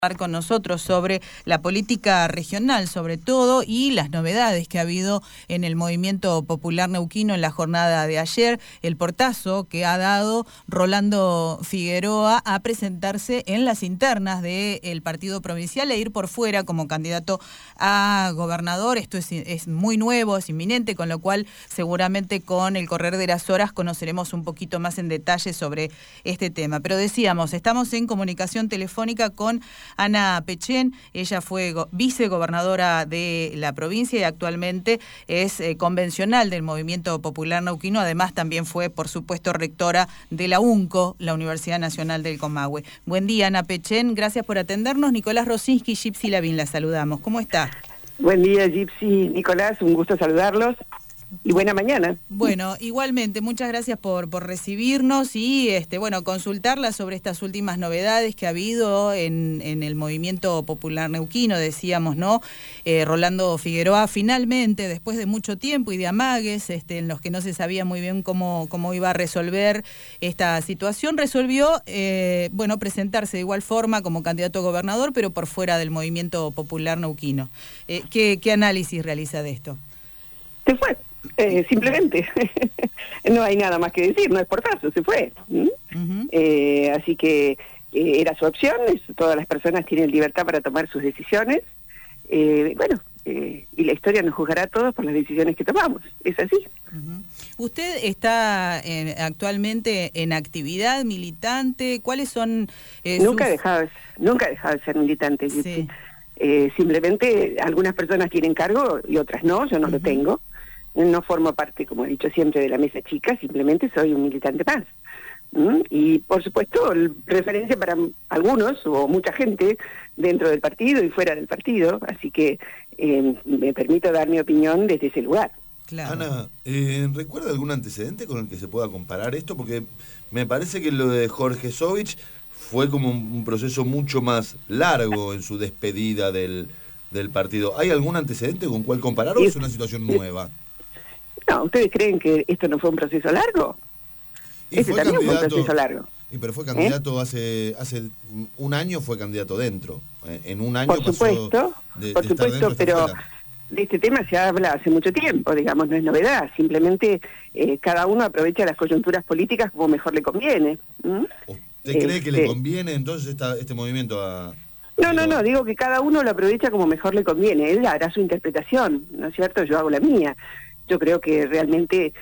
con nosotros sobre la política regional, sobre todo, y las novedades que ha habido en el movimiento popular neuquino en la jornada de ayer, el portazo que ha dado Rolando Figueroa a presentarse en las internas del partido provincial e ir por fuera como candidato a gobernador. Esto es muy nuevo, es inminente, con lo cual seguramente con el correr de las horas conoceremos un poquito más en detalle sobre este tema. Pero decíamos, estamos en comunicación telefónica con Ana Pechen. Ella fue vicegobernadora de la provincia y actualmente es convencional del Movimiento Popular Neuquino. Además, también fue, por supuesto, rectora de la UNCO, la Universidad Nacional del Comahue. Buen día, Ana Pechen. Gracias por atendernos. Nicolás Rosinski y Gypsy Lavín la saludamos. ¿Cómo está? Buen día, Gypsy, Nicolás. Un gusto saludarlos. Y buena mañana. Bueno, igualmente, muchas gracias por recibirnos y consultarla sobre estas últimas novedades que ha habido en el movimiento popular neuquino. Decíamos, ¿no? Rolando Figueroa finalmente, después de mucho tiempo y de amagues, en los que no se sabía muy bien cómo iba a resolver esta situación, resolvió presentarse de igual forma como candidato a gobernador, pero por fuera del movimiento popular neuquino. ¿Qué análisis realiza de esto? Se fue. Simplemente no hay nada más que decir, no es portazo, se fue. Así que era su opción, todas las personas tienen libertad para tomar sus decisiones, y la historia nos juzgará a todos por las decisiones que tomamos, es así. ¿Usted está actualmente en actividad militante? ¿Cuáles son Nunca he dejado de ser militante. Sí. Simplemente algunas personas tienen cargo y otras no, yo no lo tengo. No formo parte, como he dicho siempre, de la mesa chica, simplemente soy un militante más. Y, por supuesto, referencia para algunos o mucha gente dentro del partido y fuera del partido, así que me permito dar mi opinión desde ese lugar. Claro. Ana, ¿recuerda algún antecedente con el que se pueda comparar esto? Porque me parece que lo de Jorge Sovich fue como un proceso mucho más largo en su despedida del partido. ¿Hay algún antecedente con cuál comparar o es una situación nueva? No, ¿ustedes creen que esto no fue un proceso largo? Ese también fue un proceso largo. Pero fue candidato hace un año, fue candidato dentro. En un año por supuesto, pero de este tema se habla hace mucho tiempo, digamos, no es novedad. Simplemente cada uno aprovecha las coyunturas políticas como mejor le conviene. ¿Usted cree que le conviene entonces este movimiento a...? No, digo que cada uno lo aprovecha como mejor le conviene. Él hará su interpretación, ¿no es cierto? Yo hago la mía. Yo creo que realmente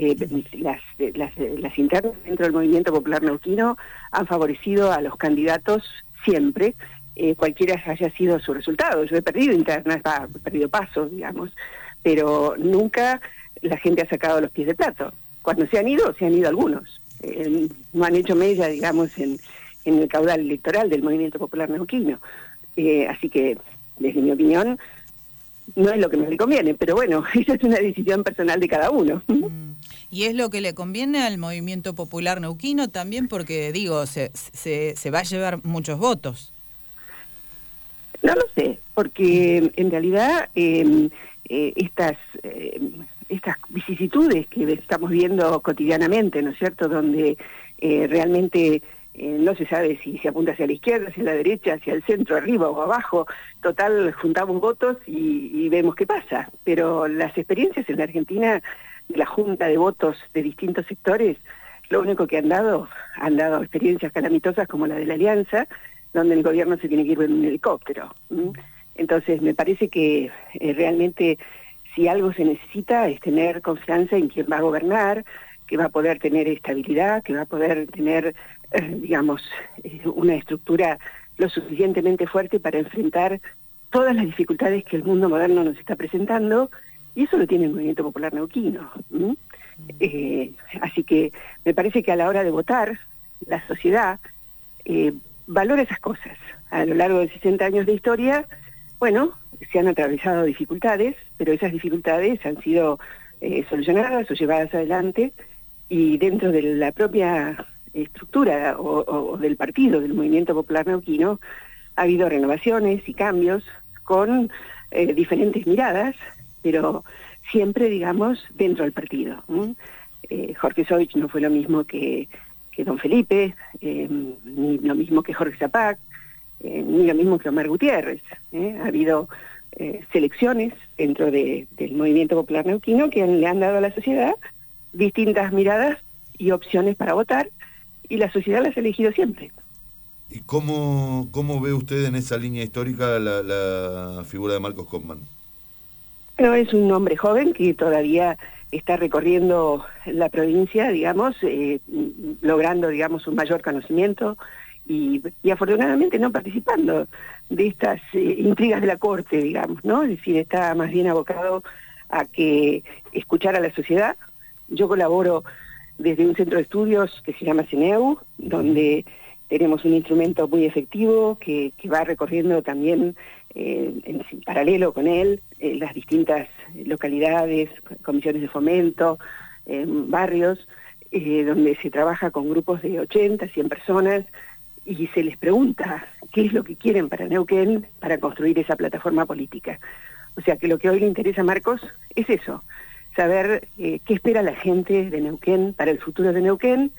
las internas dentro del Movimiento Popular Neuquino han favorecido a los candidatos siempre, cualquiera haya sido su resultado. Yo he perdido internas, he perdido pasos, digamos, pero nunca la gente ha sacado los pies del plato. Cuando se han ido algunos. No han hecho mella, digamos, en el caudal electoral del Movimiento Popular Neuquino. Así que, desde mi opinión, no es lo que me le conviene, pero bueno, esa es una decisión personal de cada uno. Y es lo que le conviene al Movimiento Popular Neuquino también, porque, digo, se va a llevar muchos votos. No lo sé, porque en realidad estas vicisitudes que estamos viendo cotidianamente, ¿no es cierto?, donde realmente... no se sabe si se apunta hacia la izquierda, hacia la derecha, hacia el centro, arriba o abajo. Total, juntamos votos y vemos qué pasa. Pero las experiencias en la Argentina, de la junta de votos de distintos sectores, lo único que han dado experiencias calamitosas como la de la Alianza, donde el gobierno se tiene que ir en un helicóptero. Entonces, me parece que realmente si algo se necesita es tener confianza en quien va a gobernar, que va a poder tener estabilidad, que va a poder tener, una estructura lo suficientemente fuerte para enfrentar todas las dificultades que el mundo moderno nos está presentando, y eso lo tiene el Movimiento Popular Neuquino. Así que me parece que a la hora de votar, la sociedad valora esas cosas. A lo largo de 60 años de historia, se han atravesado dificultades, pero esas dificultades han sido solucionadas o llevadas adelante, y dentro de la propia estructura o del partido, del Movimiento Popular Neuquino, ha habido renovaciones y cambios con diferentes miradas, pero siempre, digamos, dentro del partido. Jorge Sovich no fue lo mismo que don Felipe, ni lo mismo que Jorge Zapac, ni lo mismo que Omar Gutiérrez. Ha habido selecciones dentro del movimiento popular neuquino que le han dado a la sociedad distintas miradas y opciones para votar, y la sociedad las ha elegido siempre. ¿Y cómo ve usted en esa línea histórica la figura de Marcos Kopman? Bueno, es un hombre joven que todavía está recorriendo la provincia, digamos, logrando, digamos, un mayor conocimiento y afortunadamente no participando de estas intrigas de la corte, digamos, ¿no? Es decir, está más bien abocado a que escuchar a la sociedad. Yo colaboro desde un centro de estudios que se llama CENEU, donde tenemos un instrumento muy efectivo que va recorriendo también en paralelo con él las distintas localidades, comisiones de fomento, barrios, donde se trabaja con grupos de 80, 100 personas y se les pregunta qué es lo que quieren para Neuquén para construir esa plataforma política. O sea que lo que hoy le interesa a Marcos es eso, saber qué espera la gente de Neuquén para el futuro de Neuquén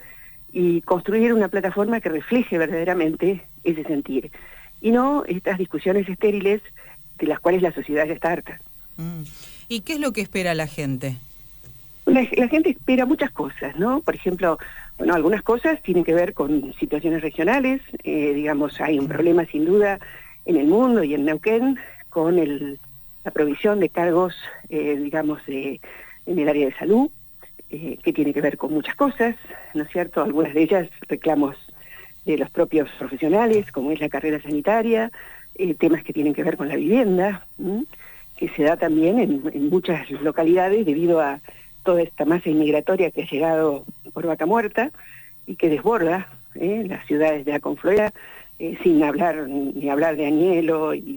y construir una plataforma que refleje verdaderamente ese sentir. Y no estas discusiones estériles de las cuales la sociedad ya está harta. ¿Y qué es lo que espera la gente? La gente espera muchas cosas, ¿no? Por ejemplo, bueno, algunas cosas tienen que ver con situaciones regionales, digamos, hay un problema sin duda en el mundo y en Neuquén con la provisión de cargos, digamos, en el área de salud, que tiene que ver con muchas cosas, ¿no es cierto? Algunas de ellas reclamos de los propios profesionales, como es la carrera sanitaria, temas que tienen que ver con la vivienda, que se da también en muchas localidades debido a toda esta masa inmigratoria que ha llegado por Vaca Muerta y que desborda las ciudades de la confluencia, sin hablar ni hablar de Añelo y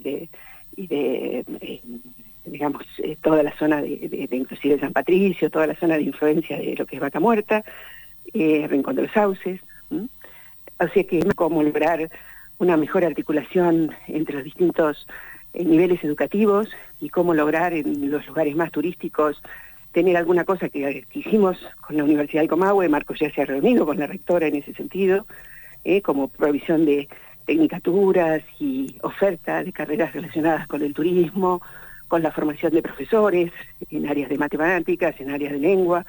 de digamos, toda la zona de inclusive San Patricio, toda la zona de influencia de lo que es Vaca Muerta, Rincón de los Sauces. O sea que cómo lograr una mejor articulación entre los distintos niveles educativos y cómo lograr en los lugares más turísticos tener alguna cosa que hicimos con la Universidad del Comahue. Marcos ya se ha reunido con la rectora en ese sentido, como provisión de tecnicaturas y oferta de carreras relacionadas con el turismo, con la formación de profesores en áreas de matemáticas, en áreas de lengua,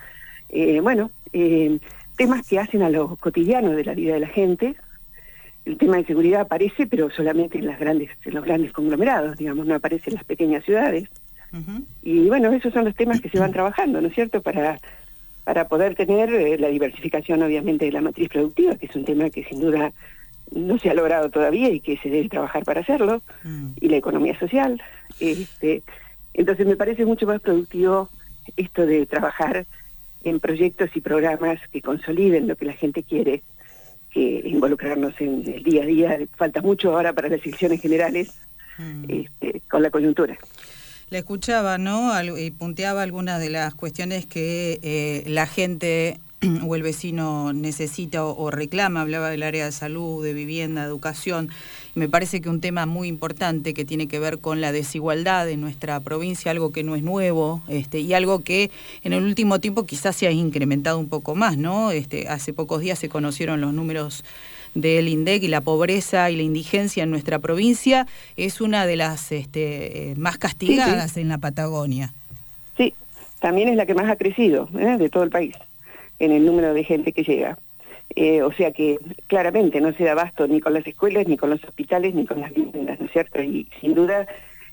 temas que hacen a lo cotidiano de la vida de la gente. El tema de seguridad aparece, pero solamente en los grandes conglomerados, digamos, no aparece en las pequeñas ciudades. Y bueno, esos son los temas que se van trabajando, ¿no es cierto?, para poder tener la diversificación, obviamente, de la matriz productiva, que es un tema que sin duda no se ha logrado todavía y que se debe trabajar para hacerlo, y la economía social. Entonces me parece mucho más productivo esto de trabajar en proyectos y programas que consoliden lo que la gente quiere, que involucrarnos en el día a día. Falta mucho ahora para las elecciones generales, con la coyuntura. Le escuchaba, ¿no? Y punteaba algunas de las cuestiones que la gente o el vecino necesita o reclama. Hablaba del área de salud, de vivienda, educación. Me parece que un tema muy importante que tiene que ver con la desigualdad en nuestra provincia, algo que no es nuevo, y algo que en el último tiempo quizás se ha incrementado un poco más, ¿no? Hace pocos días se conocieron los números del INDEC y la pobreza y la indigencia en nuestra provincia es una de las más castigadas en la Patagonia. Sí, también es la que más ha crecido de todo el país en el número de gente que llega. O sea que claramente no se da abasto ni con las escuelas, ni con los hospitales, ni con las viviendas, ¿no es cierto? Y sin duda,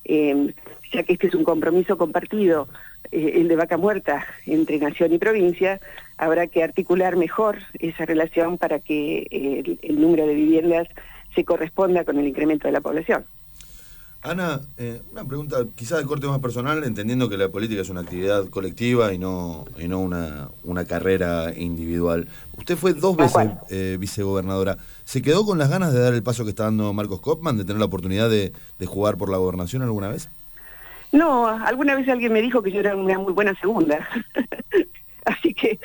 ya que este es un compromiso compartido, el de Vaca Muerta, entre nación y provincia, habrá que articular mejor esa relación para que el número de viviendas se corresponda con el incremento de la población. Ana, una pregunta quizás de corte más personal, entendiendo que la política es una actividad colectiva y no una carrera individual. Usted fue 2 veces vicegobernadora. ¿Se quedó con las ganas de dar el paso que está dando Marcos Kopman, de tener la oportunidad de jugar por la gobernación alguna vez? No, alguna vez alguien me dijo que yo era una muy buena segunda. Así que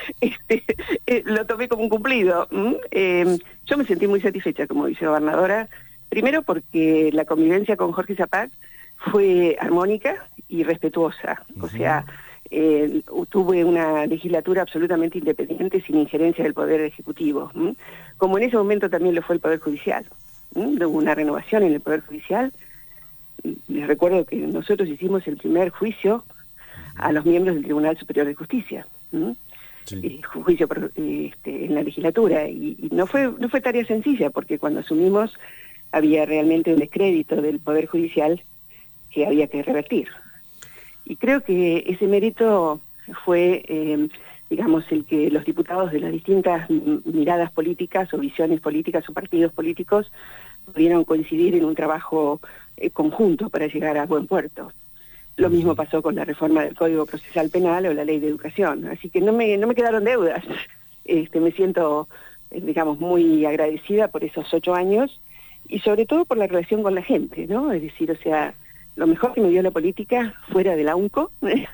lo tomé como un cumplido. Yo me sentí muy satisfecha como vicegobernadora. Primero porque la convivencia con Jorge Zapac fue armónica y respetuosa. O sea, tuve una legislatura absolutamente independiente, sin injerencia del Poder Ejecutivo, como en ese momento también lo fue el Poder Judicial. Hubo una renovación en el Poder Judicial. Les recuerdo que nosotros hicimos el primer juicio a los miembros del Tribunal Superior de Justicia, Sí. juicio en la legislatura, y no fue tarea sencilla, porque cuando asumimos había realmente un descrédito del Poder Judicial que había que revertir. Y creo que ese mérito fue, digamos, el que los diputados de las distintas miradas políticas o visiones políticas o partidos políticos pudieron coincidir en un trabajo conjunto para llegar a buen puerto. Lo mismo pasó con la reforma del Código Procesal Penal o la Ley de Educación. Así que no me quedaron deudas. Me siento, digamos, muy agradecida por esos 8 años y sobre todo por la relación con la gente, ¿no? Es decir, o sea, lo mejor que me dio la política fuera de la UNCO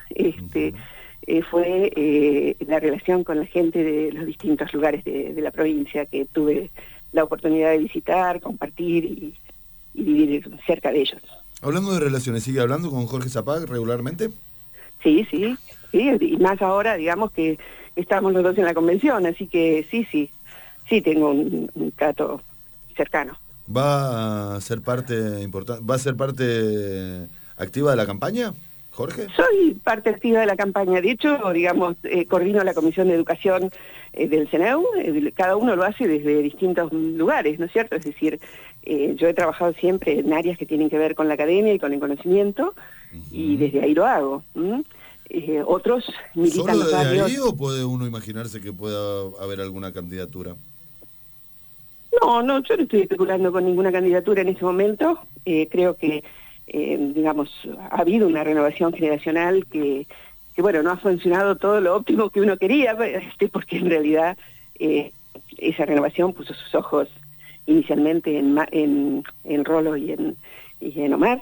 fue la relación con la gente de los distintos lugares de la provincia que tuve la oportunidad de visitar, compartir y vivir cerca de ellos. Hablando de relaciones, ¿sigue hablando con Jorge Zapag regularmente? Sí, y más ahora, digamos, que estamos los dos en la convención, así que sí tengo un trato cercano. ¿Va a ser parte importante, va a ser parte activa de la campaña, Jorge? Soy parte activa de la campaña. De hecho, digamos, coordino la Comisión de Educación del CNEU. Cada uno lo hace desde distintos lugares, ¿no es cierto? Es decir, yo he trabajado siempre en áreas que tienen que ver con la academia y con el conocimiento, y desde ahí lo hago. Otros militan los ¿Solo desde barrios. ahí o puede uno imaginarse que pueda haber alguna candidatura? No, yo no estoy especulando con ninguna candidatura en este momento. Creo que, digamos, ha habido una renovación generacional que bueno, no ha funcionado todo lo óptimo que uno quería, porque en realidad esa renovación puso sus ojos inicialmente en Rolo y en Omar.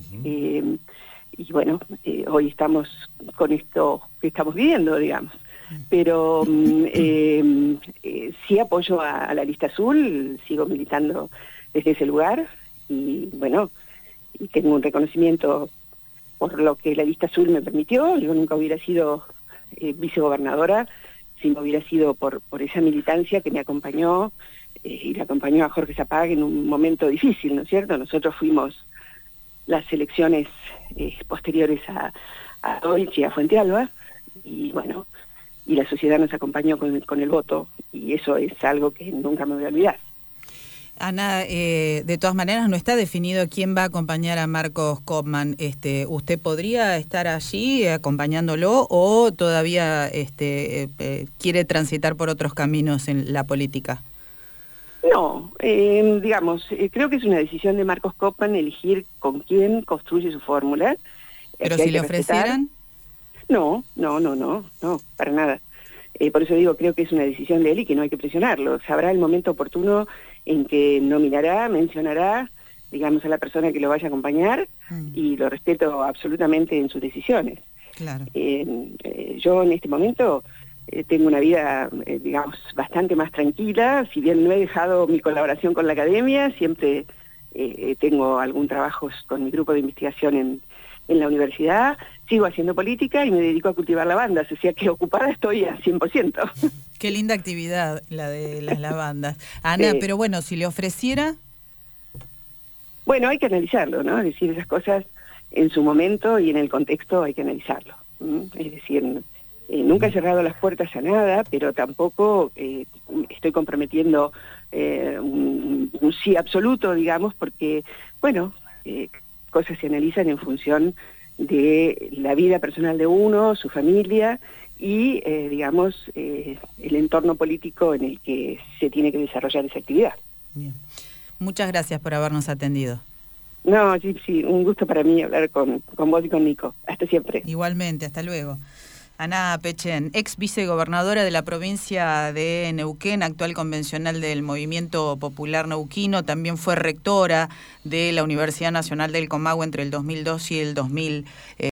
Y bueno, hoy estamos con esto que estamos viviendo, digamos. Pero sí apoyo a la Lista Azul, sigo militando desde ese lugar y bueno, y tengo un reconocimiento por lo que la Lista Azul me permitió. Yo nunca hubiera sido vicegobernadora si no hubiera sido por esa militancia que me acompañó y le acompañó a Jorge Zapag en un momento difícil, ¿no es cierto? Nosotros fuimos las elecciones posteriores a Doich y a Fuente Alba, y bueno, y la sociedad nos acompañó con el voto, y eso es algo que nunca me voy a olvidar. Ana, de todas maneras no está definido quién va a acompañar a Marcos Kopman. ¿Usted podría estar allí acompañándolo o todavía quiere transitar por otros caminos en la política? No, digamos, creo que es una decisión de Marcos Kopman elegir con quién construye su fórmula. ¿Pero si le ofrecieran? No, para nada. Por eso digo, creo que es una decisión de él y que no hay que presionarlo. Sabrá el momento oportuno en que nominará, mencionará, digamos, a la persona que lo vaya a acompañar, y lo respeto absolutamente en sus decisiones. Claro. Yo en este momento tengo una vida, digamos, bastante más tranquila. Si bien no he dejado mi colaboración con la academia, siempre tengo algún trabajo con mi grupo de investigación en la universidad, sigo haciendo política y me dedico a cultivar lavandas, o sea que ocupada estoy a 100%. Qué linda actividad la de las lavandas. Ana, pero bueno, si le ofreciera... Bueno, hay que analizarlo, ¿no? Es decir, esas cosas en su momento y en el contexto hay que analizarlo. Es decir, nunca he cerrado las puertas a nada, pero tampoco estoy comprometiendo un sí absoluto, digamos, porque, bueno, cosas se analizan en función de la vida personal de uno, su familia y, digamos, el entorno político en el que se tiene que desarrollar esa actividad. Bien. Muchas gracias por habernos atendido. No, sí, un gusto para mí hablar con vos y con Nico. Hasta siempre. Igualmente, hasta luego. Ana Pechen, ex vicegobernadora de la provincia de Neuquén, actual convencional del Movimiento Popular Neuquino, también fue rectora de la Universidad Nacional del Comahue entre el 2002 y el 2000.